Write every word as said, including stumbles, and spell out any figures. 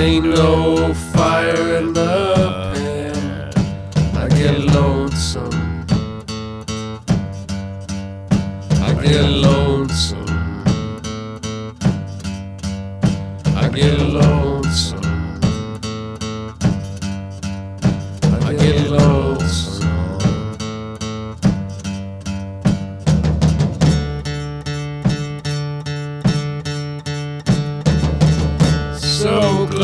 ain't no fire in the pan. I get lonesome. I get lonesome.